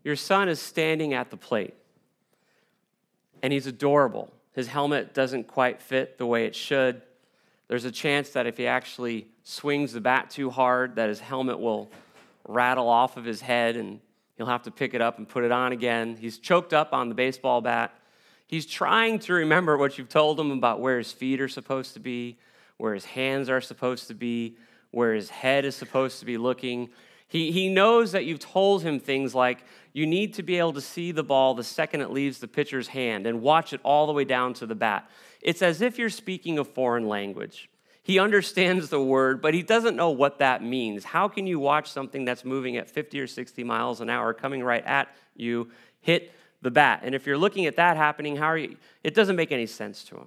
Your son is standing at the plate, and he's adorable. His helmet doesn't quite fit the way it should. There's a chance that if he actually swings the bat too hard, that his helmet will rattle off of his head, and he'll have to pick it up and put it on again. He's choked up on the baseball bat. He's trying to remember what you've told him about where his feet are supposed to be, where his hands are supposed to be, where his head is supposed to be looking. He knows that you've told him things like, you need to be able to see the ball the second it leaves the pitcher's hand and watch it all the way down to the bat. It's as if you're speaking a foreign language. He understands the word, but he doesn't know what that means. How can you watch something that's moving at 50 or 60 miles an hour coming right at you hit the bat? And if you're looking at that happening, it doesn't make any sense to him.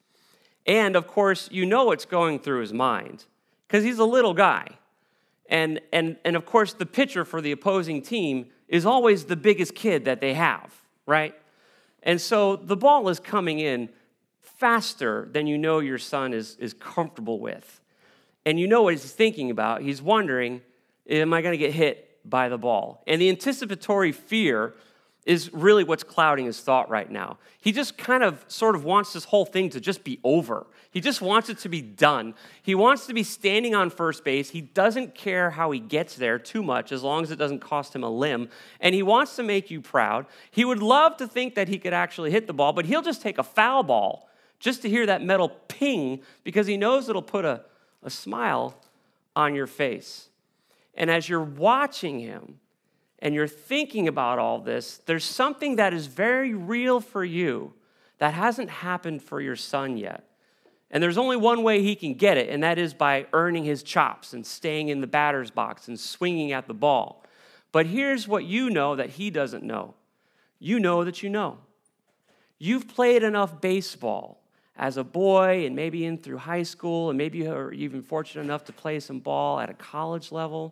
And, of course, you know what's going through his mind because he's a little guy. And of course, the pitcher for the opposing team is always the biggest kid that they have, right? And so the ball is coming in faster than you know your son is comfortable with. And you know what he's thinking about. He's wondering, am I going to get hit by the ball? And the anticipatory fear is really what's clouding his thought right now. He just kind of sort of wants this whole thing to just be over. He just wants it to be done. He wants to be standing on first base. He doesn't care how he gets there too much as long as it doesn't cost him a limb. And he wants to make you proud. He would love to think that he could actually hit the ball, but he'll just take a foul ball just to hear that metal ping because he knows it'll put a smile on your face. And as you're watching him, and you're thinking about all this, there's something that is very real for you that hasn't happened for your son yet. And there's only one way he can get it, and that is by earning his chops and staying in the batter's box and swinging at the ball. But here's what you know that he doesn't know. You know that you know. You've played enough baseball as a boy and maybe in through high school, and maybe you're even fortunate enough to play some ball at a college level.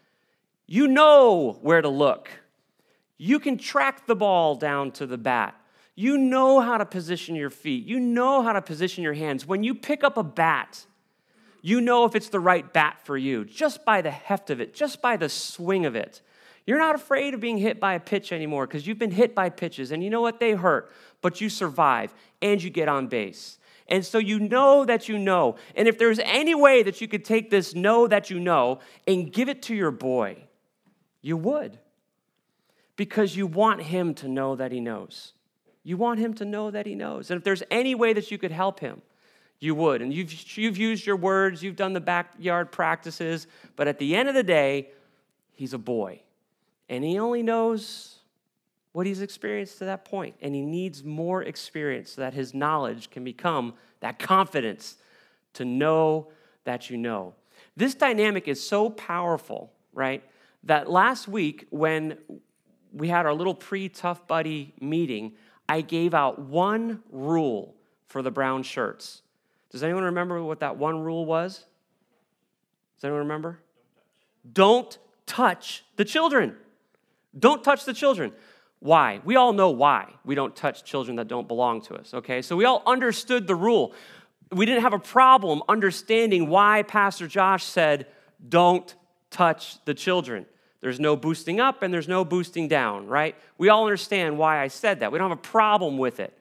You know where to look. You can track the ball down to the bat. You know how to position your feet. You know how to position your hands. When you pick up a bat, you know if it's the right bat for you, just by the heft of it, just by the swing of it. You're not afraid of being hit by a pitch anymore because you've been hit by pitches, and you know what? They hurt, but you survive, and you get on base. And so you know that you know. And if there's any way that you could take this know that you know and give it to your boy, you would, because you want him to know that he knows. You want him to know that he knows. And if there's any way that you could help him, you would. And you've used your words, you've done the backyard practices, but at the end of the day, he's a boy. And he only knows what he's experienced to that point. And he needs more experience so that his knowledge can become that confidence to know that you know. This dynamic is so powerful, right? That last week when we had our little pre-Tough Buddy meeting, I gave out one rule for the brown shirts. Does anyone remember what that one rule was? Does anyone remember? Don't touch the children. Don't touch the children. Why? We all know why we don't touch children that don't belong to us, okay? So we all understood the rule. We didn't have a problem understanding why Pastor Josh said, don't touch the children. There's no boosting up and there's no boosting down, right? We all understand why I said that. We don't have a problem with it.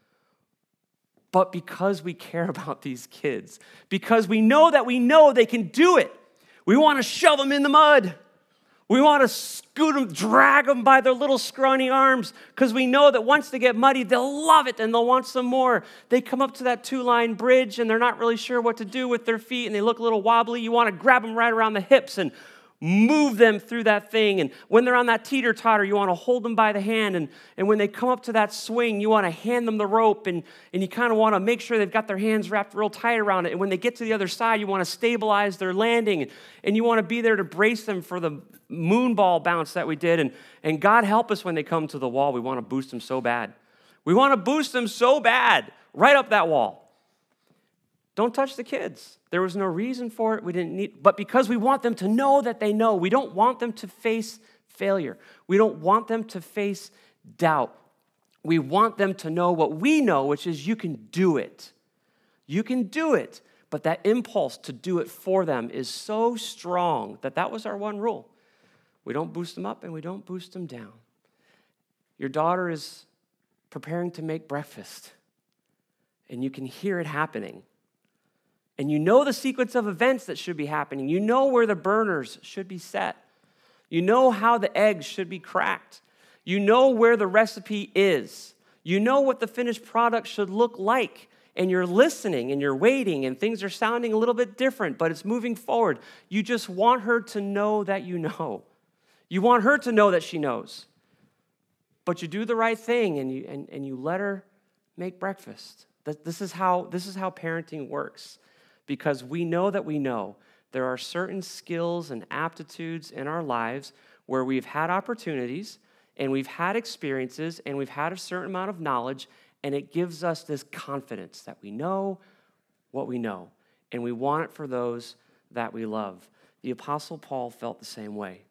But because we care about these kids, because we know they can do it, we want to shove them in the mud. We want to scoot them, drag them by their little scrawny arms, because we know that once they get muddy, they'll love it and they'll want some more. They come up to that two-line bridge and they're not really sure what to do with their feet and they look a little wobbly. You want to grab them right around the hips and move them through that thing. And when they're on that teeter-totter, you want to hold them by the hand. And when they come up to that swing, you want to hand them the rope. And you kind of want to make sure they've got their hands wrapped real tight around it. And when they get to the other side, you want to stabilize their landing. And you want to be there to brace them for the moon ball bounce that we did. And God help us when they come to the wall. We want to boost them so bad. We want to boost them so bad, right up that wall. Don't touch the kids. There was no reason for it. We didn't need, but because we want them to know that they know. We don't want them to face failure. We don't want them to face doubt. We want them to know what we know, which is you can do it. You can do it. But that impulse to do it for them is so strong that was our one rule. We don't boost them up and we don't boost them down. Your daughter is preparing to make breakfast, and you can hear it happening. And you know the sequence of events that should be happening. You know where the burners should be set. You know how the eggs should be cracked. You know where the recipe is. You know what the finished product should look like. And you're listening and you're waiting and things are sounding a little bit different, but it's moving forward. You just want her to know that you know. You want her to know that she knows. But you do the right thing and you let her make breakfast. This is how parenting works. Because we know that we know there are certain skills and aptitudes in our lives where we've had opportunities and we've had experiences and we've had a certain amount of knowledge, and it gives us this confidence that we know what we know, and we want it for those that we love. The Apostle Paul felt the same way.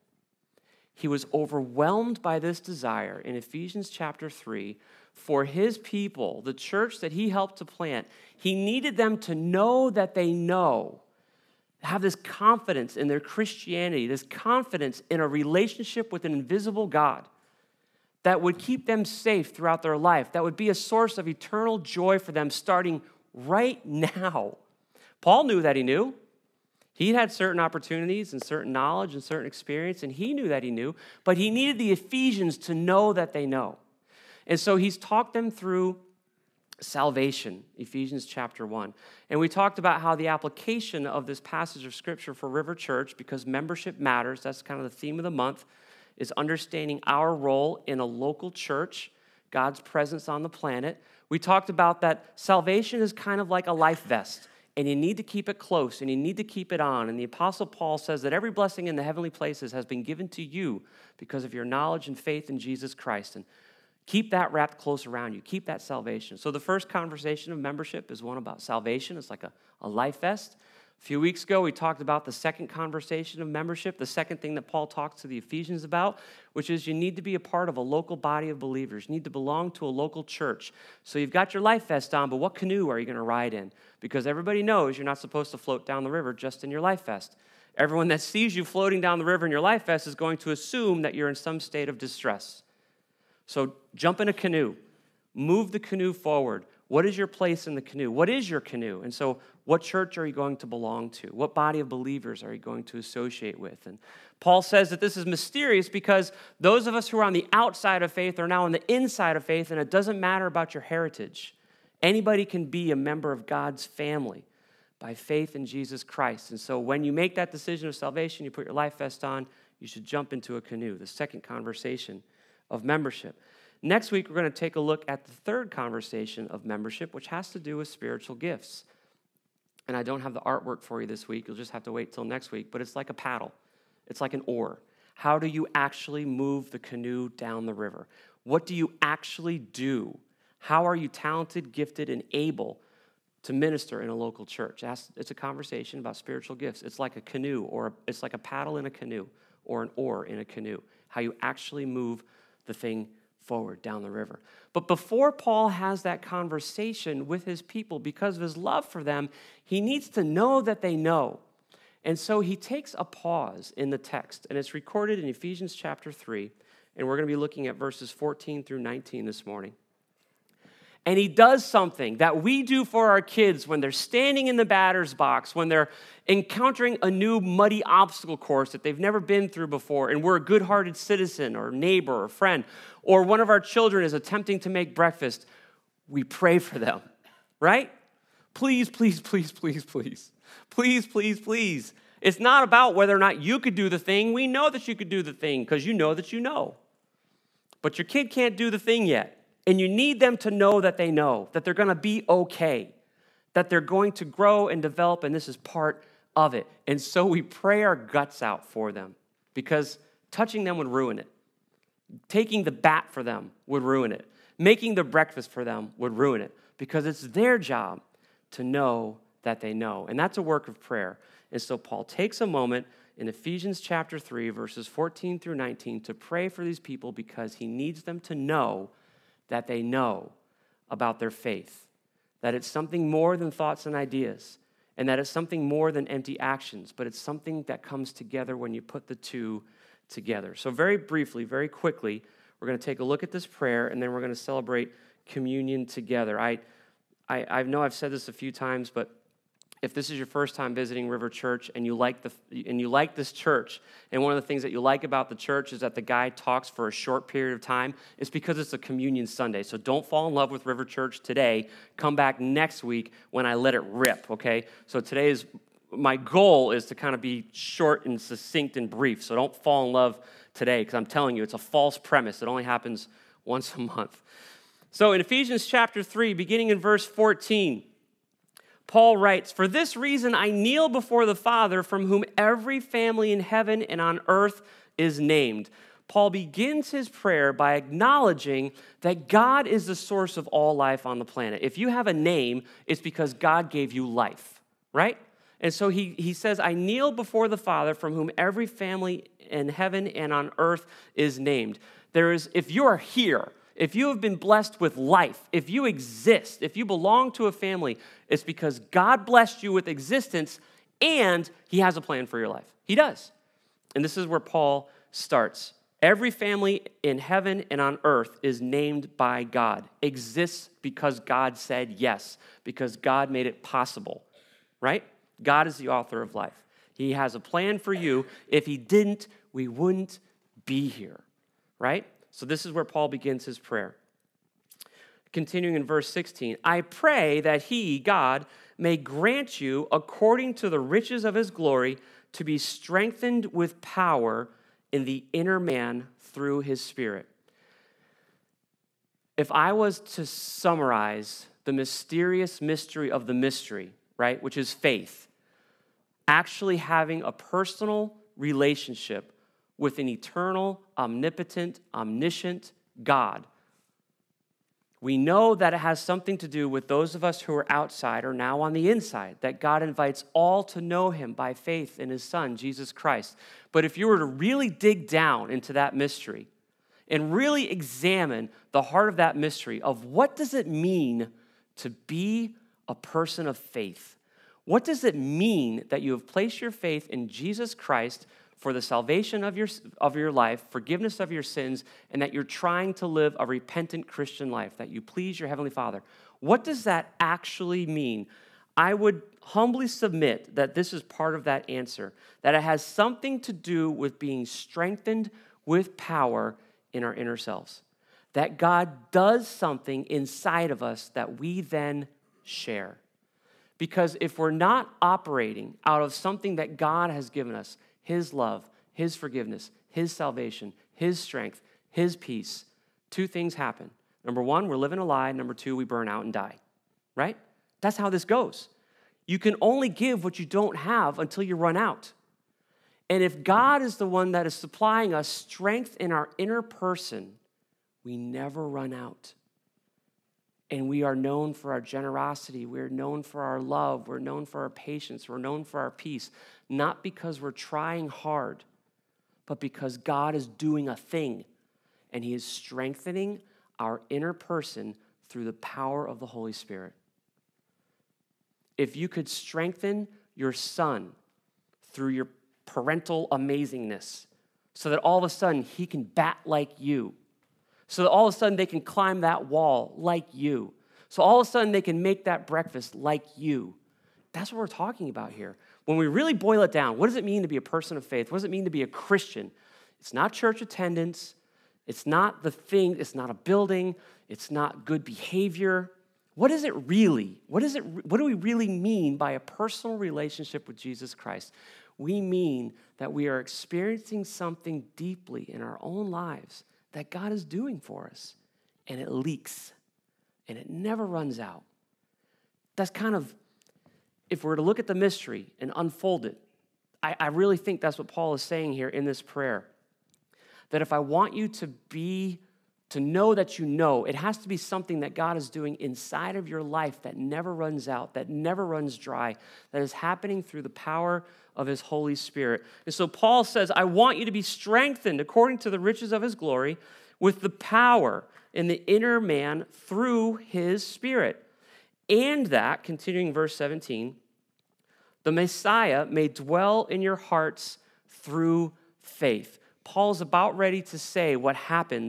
He was overwhelmed by this desire in Ephesians chapter 3 for his people, the church that he helped to plant. He needed them to know that they know, have this confidence in their Christianity, this confidence in a relationship with an invisible God that would keep them safe throughout their life, that would be a source of eternal joy for them starting right now. Paul knew that he knew. He had certain opportunities and certain knowledge and certain experience, and he knew that he knew, but he needed the Ephesians to know that they know. And so he's talked them through salvation, Ephesians chapter 1. And we talked about how the application of this passage of Scripture for River Church, because membership matters, that's kind of the theme of the month, is understanding our role in a local church, God's presence on the planet. We talked about that salvation is kind of like a life vest, and you need to keep it close, and you need to keep it on. And the Apostle Paul says that every blessing in the heavenly places has been given to you because of your knowledge and faith in Jesus Christ. And keep that wrapped close around you. Keep that salvation. So the first conversation of membership is one about salvation. It's like a life vest. A few weeks ago, we talked about the second conversation of membership, the second thing that Paul talks to the Ephesians about, which is you need to be a part of a local body of believers. You need to belong to a local church. So you've got your life vest on, but what canoe are you going to ride in? Because everybody knows you're not supposed to float down the river just in your life vest. Everyone that sees you floating down the river in your life vest is going to assume that you're in some state of distress. So jump in a canoe. Move the canoe forward. What is your place in the canoe? What is your canoe? And so what church are you going to belong to? What body of believers are you going to associate with? And Paul says that this is mysterious because those of us who are on the outside of faith are now on the inside of faith, and it doesn't matter about your heritage. Anybody can be a member of God's family by faith in Jesus Christ. And so when you make that decision of salvation, you put your life vest on, you should jump into a canoe, the second conversation of membership. Next week, we're going to take a look at the third conversation of membership, which has to do with spiritual gifts. And I don't have the artwork for you this week. You'll just have to wait till next week. But it's like a paddle. It's like an oar. How do you actually move the canoe down the river? What do you actually do? How are you talented, gifted, and able to minister in a local church? It's a conversation about spiritual gifts. It's like a canoe, or it's like a paddle in a canoe, or an oar in a canoe. How you actually move the thing forward down the river. But before Paul has that conversation with his people, because of his love for them, he needs to know that they know. And so he takes a pause in the text, and it's recorded in Ephesians chapter 3, and we're going to be looking at verses 14 through 19 this morning. And he does something that we do for our kids when they're standing in the batter's box, when they're encountering a new muddy obstacle course that they've never been through before, and we're a good-hearted citizen or neighbor or friend, or one of our children is attempting to make breakfast. We pray for them, right? Please, please, please, please, please. Please, please, please. It's not about whether or not you could do the thing. We know that you could do the thing because you know that you know. But your kid can't do the thing yet. And you need them to know that they know, that they're going to be okay, that they're going to grow and develop, and this is part of it. And so we pray our guts out for them because touching them would ruin it. Taking the bat for them would ruin it. Making the breakfast for them would ruin it because it's their job to know that they know. And that's a work of prayer. And so Paul takes a moment in Ephesians chapter 3, verses 14 through 19 to pray for these people because he needs them to know that they know about their faith, that it's something more than thoughts and ideas, and that it's something more than empty actions, but it's something that comes together when you put the two together. So very briefly, very quickly, We're going to take a look at this prayer, and then we're going to celebrate communion together. I know I've said this a few times, but if this is your first time visiting River Church and you like this church, and one of the things that you like about the church is that the guy talks for a short period of time, it's because it's a communion Sunday. So don't fall in love with River Church today. Come back next week when I let it rip, okay? So my goal is to kind of be short and succinct and brief. So don't fall in love today, because I'm telling you, it's a false premise. It only happens once a month. So in Ephesians chapter 3, beginning in verse 14, Paul writes, "For this reason I kneel before the Father, from whom every family in heaven and on earth is named." Paul begins his prayer by acknowledging that God is the source of all life on the planet. If you have a name, it's because God gave you life, right? And so he says, "I kneel before the Father, from whom every family in heaven and on earth is named." If you are here, if you have been blessed with life, if you exist, if you belong to a family, it's because God blessed you with existence and he has a plan for your life. He does. And this is where Paul starts. Every family in heaven and on earth is named by God, exists because God said yes, because God made it possible, right? God is the author of life. He has a plan for you. If he didn't, we wouldn't be here, right? So this is where Paul begins his prayer. Continuing in verse 16, "I pray that he, God, may grant you, according to the riches of his glory, to be strengthened with power in the inner man through his Spirit." If I was to summarize the mysterious mystery of the mystery, right, which is faith, actually having a personal relationship with an eternal, omnipotent, omniscient God. We know that it has something to do with those of us who are outside or now on the inside, that God invites all to know him by faith in his Son, Jesus Christ. But if you were to really dig down into that mystery and really examine the heart of that mystery of what does it mean to be a person of faith? What does it mean that you have placed your faith in Jesus Christ for the salvation of your life, forgiveness of your sins, and that you're trying to live a repentant Christian life, that you please your Heavenly Father? What does that actually mean? I would humbly submit that this is part of that answer, that it has something to do with being strengthened with power in our inner selves, that God does something inside of us that we then share. Because if we're not operating out of something that God has given us, his love, his forgiveness, his salvation, his strength, his peace, two things happen. Number one, we're living a lie. Number two, we burn out and die, right? That's how this goes. You can only give what you don't have until you run out. And if God is the one that is supplying us strength in our inner person, we never run out. And we are known for our generosity. We're known for our love. We're known for our patience. We're known for our peace. Not because we're trying hard, but because God is doing a thing. And he is strengthening our inner person through the power of the Holy Spirit. If you could strengthen your son through your parental amazingness, so that all of a sudden he can bat like you, so that all of a sudden they can climb that wall like you, so all of a sudden they can make that breakfast like you. That's what we're talking about here. When we really boil it down, what does it mean to be a person of faith? What does it mean to be a Christian? It's not church attendance. It's not the thing. It's not a building. It's not good behavior. What is it really? What do we really mean by a personal relationship with Jesus Christ? We mean that we are experiencing something deeply in our own lives that God is doing for us, and it leaks, and it never runs out. That's kind of, if we're to look at the mystery and unfold it, I really think that's what Paul is saying here in this prayer. That if I want you to know that you know, it has to be something that God is doing inside of your life that never runs out, that never runs dry, that is happening through the power of his Holy Spirit. And so Paul says, I want you to be strengthened according to the riches of his glory with the power in the inner man through his Spirit. And that, continuing verse 17, the Messiah may dwell in your hearts through faith. Paul's about ready to say what happens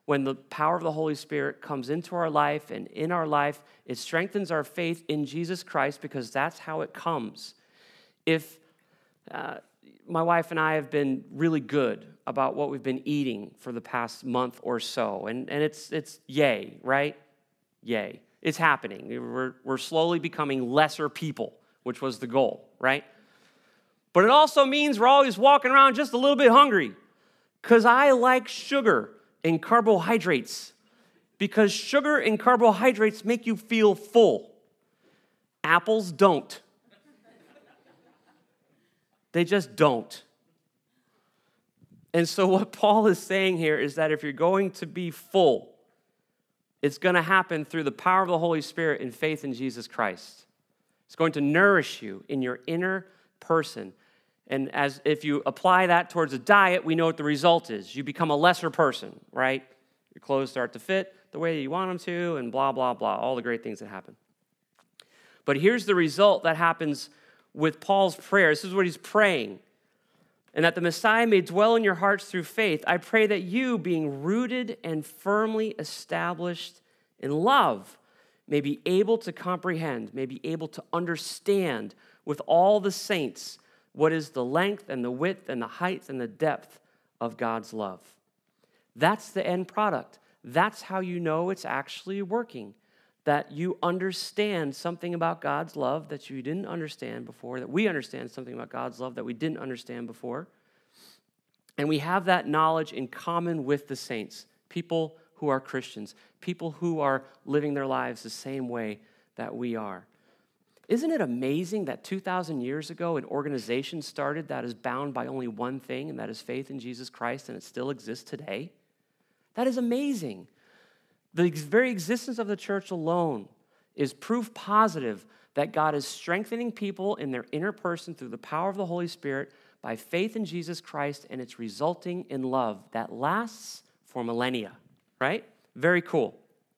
when the power of the Holy Spirit comes into our life and in our life, it strengthens our faith in Jesus Christ because that's how it comes. If my wife and I have been really good about what we've been eating for the past month or so, and it's yay, right? Yay. It's happening. We're slowly becoming lesser people, which was the goal, right? But it also means we're always walking around just a little bit hungry because I like sugar and carbohydrates because sugar and carbohydrates make you feel full. Apples don't. They just don't. And so what Paul is saying here is that if you're going to be full, it's going to happen through the power of the Holy Spirit and faith in Jesus Christ. It's going to nourish you in your inner person. And as if you apply that towards a diet, we know what the result is. You become a lesser person, right? Your clothes start to fit the way you want them to, and blah, blah, blah, all the great things that happen. But here's the result that happens with Paul's prayer. This is what he's praying. And that the Messiah may dwell in your hearts through faith. I pray that you, being rooted and firmly established in love, may be able to comprehend, may be able to understand with all the saints what is the length and the width and the height and the depth of God's love. That's the end product. That's how you know it's actually working. That you understand something about God's love that you didn't understand before, that we understand something about God's love that we didn't understand before. And we have that knowledge in common with the saints, people who are Christians, people who are living their lives the same way that we are. Isn't it amazing that 2,000 years ago an organization started that is bound by only one thing, and that is faith in Jesus Christ, and it still exists today? That is amazing. The very existence of the church alone is proof positive that God is strengthening people in their inner person through the power of the Holy Spirit by faith in Jesus Christ, and it's resulting in love that lasts for millennia, right? Very cool.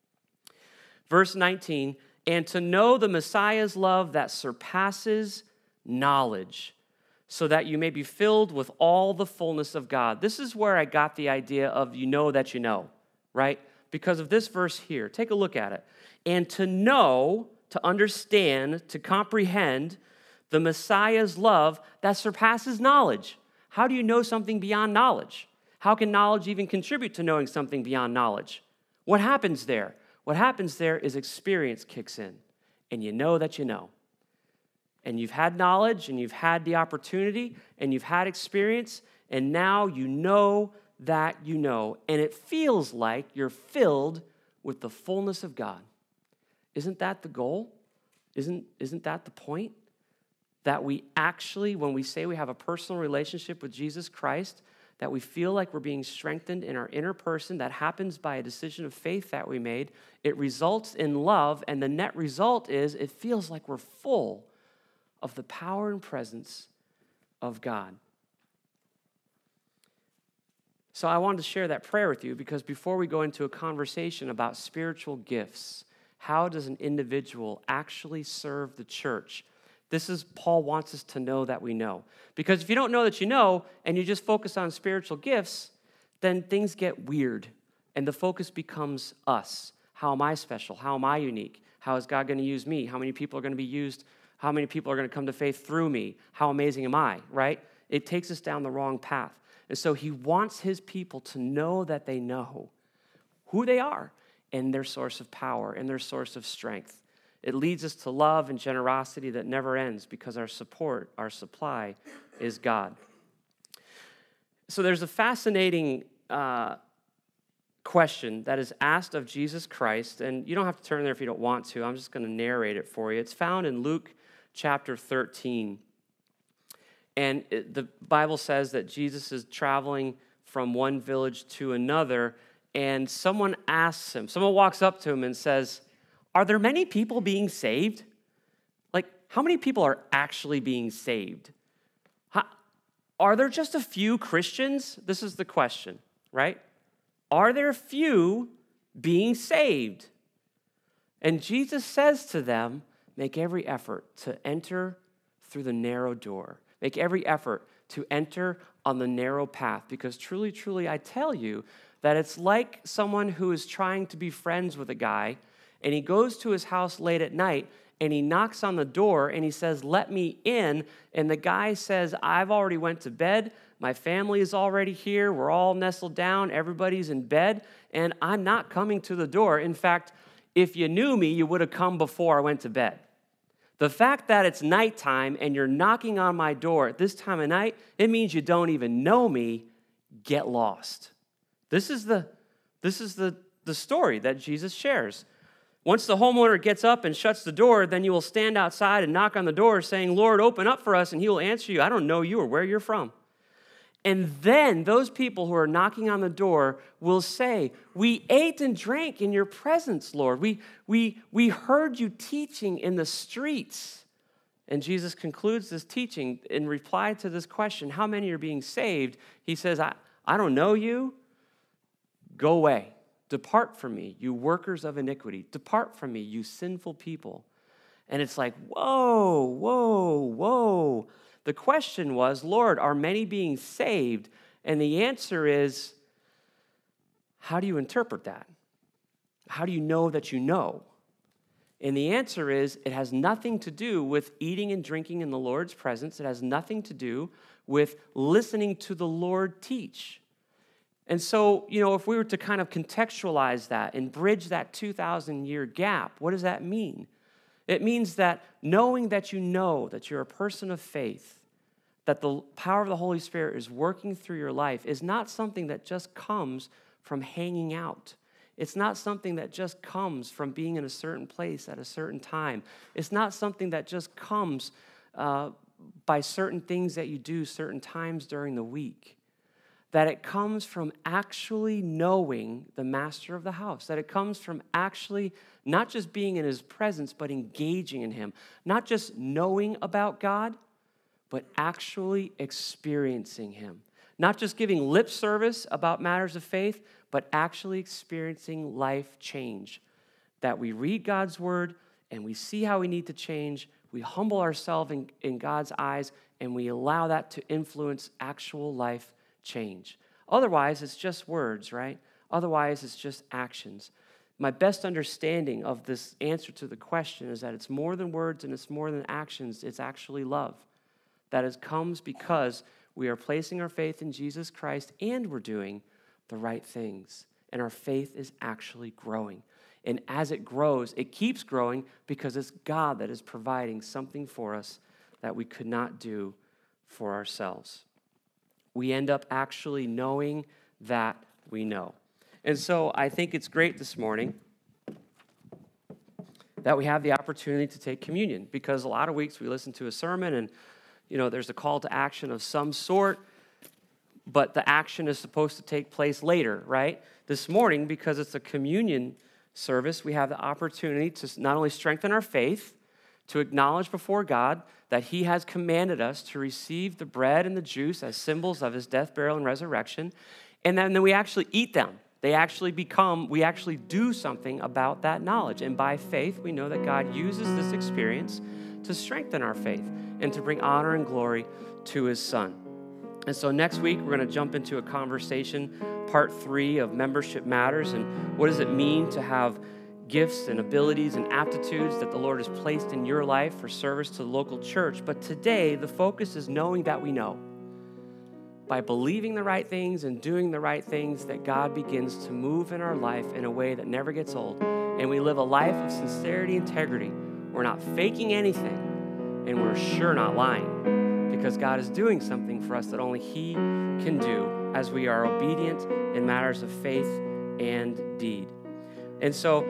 Verse 19, and to know the Messiah's love that surpasses knowledge, so that you may be filled with all the fullness of God. This is where I got the idea of you know that you know, right? Because of this verse here. Take a look at it. And to know, to understand, to comprehend the Messiah's love that surpasses knowledge. How do you know something beyond knowledge? How can knowledge even contribute to knowing something beyond knowledge? What happens there? What happens there is experience kicks in, and you know that you know. And you've had knowledge, and you've had the opportunity, and you've had experience, and now you know that you know, and it feels like you're filled with the fullness of God. Isn't that the goal? Isn't that the point? That we actually, when we say we have a personal relationship with Jesus Christ, that we feel like we're being strengthened in our inner person. That happens by a decision of faith that we made. It results in love, and the net result is it feels like we're full of the power and presence of God. So I wanted to share that prayer with you because before we go into a conversation about spiritual gifts, how does an individual actually serve the church? This is Paul wants us to know that we know. Because if you don't know that you know, and you just focus on spiritual gifts, then things get weird, and the focus becomes us. How am I special? How am I unique? How is God going to use me? How many people are going to be used? How many people are going to come to faith through me? How amazing am I, right? It takes us down the wrong path. And so he wants his people to know that they know who they are and their source of power and their source of strength. It leads us to love and generosity that never ends because our support, our supply is God. So there's a fascinating question that is asked of Jesus Christ, and you don't have to turn there if you don't want to. I'm just going to narrate it for you. It's found in Luke chapter 13. And the Bible says that Jesus is traveling from one village to another, and someone walks up to him and says, are there many people being saved? Like, how many people are actually being saved? Are there just a few Christians? This is the question, right? Are there few being saved? And Jesus says to them, make every effort to enter through the narrow door. Make every effort to enter on the narrow path, because truly, truly, I tell you that it's like someone who is trying to be friends with a guy, and he goes to his house late at night, and he knocks on the door, and he says, "Let me in." And the guy says, "I've already went to bed. My family is already here. We're all nestled down. Everybody's in bed, and I'm not coming to the door. In fact, if you knew me, you would have come before I went to bed." The fact that it's nighttime and you're knocking on my door at this time of night, it means you don't even know me. Get lost. This is the story that Jesus shares. Once the homeowner gets up and shuts the door, then you will stand outside and knock on the door saying, "Lord, open up for us," and he will answer you, "I don't know you or where you're from." And then those people who are knocking on the door will say, "We ate and drank in your presence, Lord. We heard you teaching in the streets." And Jesus concludes this teaching in reply to this question, how many are being saved? He says, I don't know you. Go away. Depart from me, you workers of iniquity. Depart from me, you sinful people. And it's like, whoa, whoa, whoa. The question was, Lord, are many being saved? And the answer is, how do you interpret that? How do you know that you know? And the answer is, it has nothing to do with eating and drinking in the Lord's presence. It has nothing to do with listening to the Lord teach. And so, if we were to kind of contextualize that and bridge that 2,000-year gap, what does that mean? It means that knowing that you know that you're a person of faith, that the power of the Holy Spirit is working through your life, is not something that just comes from hanging out. It's not something that just comes from being in a certain place at a certain time. It's not something that just comes by certain things that you do certain times during the week. That it comes from actually knowing the master of the house. That it comes from actually not just being in his presence, but engaging in him. Not just knowing about God, but actually experiencing him. Not just giving lip service about matters of faith, but actually experiencing life change. That we read God's word and we see how we need to change. We humble ourselves in God's eyes and we allow that to influence actual life change. Otherwise, it's just words, right? Otherwise, it's just actions. My best understanding of this answer to the question is that it's more than words and it's more than actions. It's actually love. That it comes because we are placing our faith in Jesus Christ and we're doing the right things. And our faith is actually growing. And as it grows, it keeps growing because it's God that is providing something for us that we could not do for ourselves. We end up actually knowing that we know. And so I think it's great this morning that we have the opportunity to take communion, because a lot of weeks we listen to a sermon and there's a call to action of some sort, but the action is supposed to take place later, right? This morning, because it's a communion service, we have the opportunity to not only strengthen our faith, to acknowledge before God that he has commanded us to receive the bread and the juice as symbols of his death, burial, and resurrection, and then we actually eat them. We actually do something about that knowledge. And by faith, we know that God uses this experience to strengthen our faith and to bring honor and glory to his Son. And so next week, we're going to jump into a conversation, part 3 of Membership Matters, and what does it mean to have gifts and abilities and aptitudes that the Lord has placed in your life for service to the local church. But today, the focus is knowing that we know. By believing the right things and doing the right things, that God begins to move in our life in a way that never gets old. And we live a life of sincerity, integrity. We're not faking anything, and we're sure not lying, because God is doing something for us that only he can do as we are obedient in matters of faith and deed. And so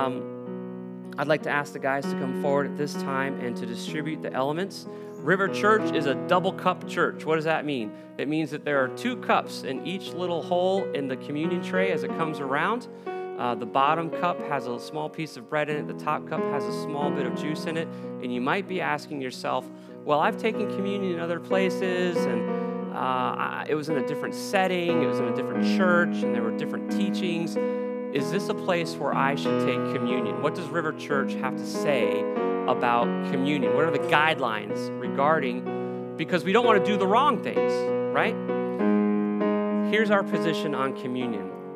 I'd like to ask the guys to come forward at this time and to distribute the elements. River Church is a double cup church. What does that mean? It means that there are 2 cups in each little hole in the communion tray as it comes around. The bottom cup has a small piece of bread in it. The top cup has a small bit of juice in it. And you might be asking yourself, well, I've taken communion in other places, and it was in a different setting. It was in a different church, and there were different teachings. Is this a place where I should take communion? What does River Church have to say about communion? What are the guidelines regarding, because we don't want to do the wrong things, right? Here's our position on communion.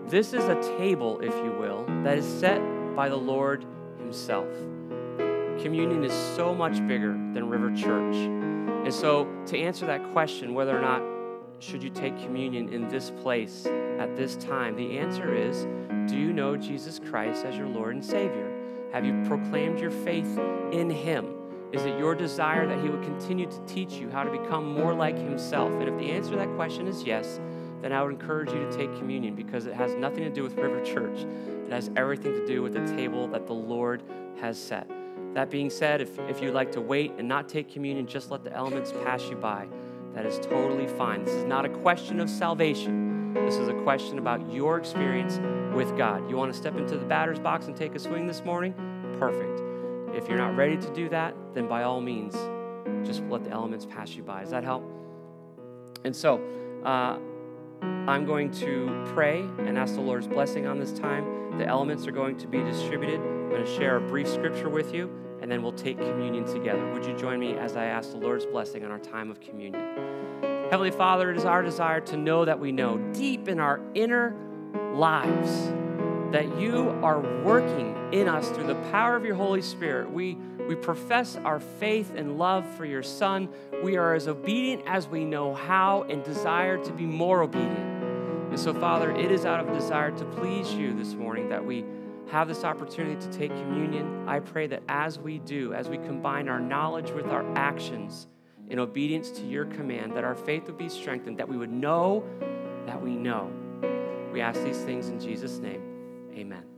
This is a table, if you will, that is set by the Lord himself. Communion is so much bigger than River Church. And so to answer that question, whether or not should you take communion in this place at this time, the answer is, do you know Jesus Christ as your Lord and Savior? Have you proclaimed your faith in him? Is it your desire that he would continue to teach you how to become more like himself? And if the answer to that question is yes, then I would encourage you to take communion, because it has nothing to do with River Church. It has everything to do with the table that the Lord has set. That being said, if you'd like to wait and not take communion, just let the elements pass you by. That is totally fine. This is not a question of salvation. This is a question about your experience with God. You want to step into the batter's box and take a swing this morning? Perfect. If you're not ready to do that, then by all means, just let the elements pass you by. Does that help? And so, I'm going to pray and ask the Lord's blessing on this time. The elements are going to be distributed. I'm going to share a brief scripture with you, and then we'll take communion together. Would you join me as I ask the Lord's blessing on our time of communion? Heavenly Father, it is our desire to know that we know deep in our inner lives that you are working in us through the power of your Holy Spirit. We profess our faith and love for your Son. We are as obedient as we know how and desire to be more obedient. And so, Father, it is out of a desire to please you this morning that we have this opportunity to take communion. I pray that as we do, as we combine our knowledge with our actions in obedience to your command, that our faith would be strengthened, that we would know that we know. We ask these things in Jesus' name. Amen.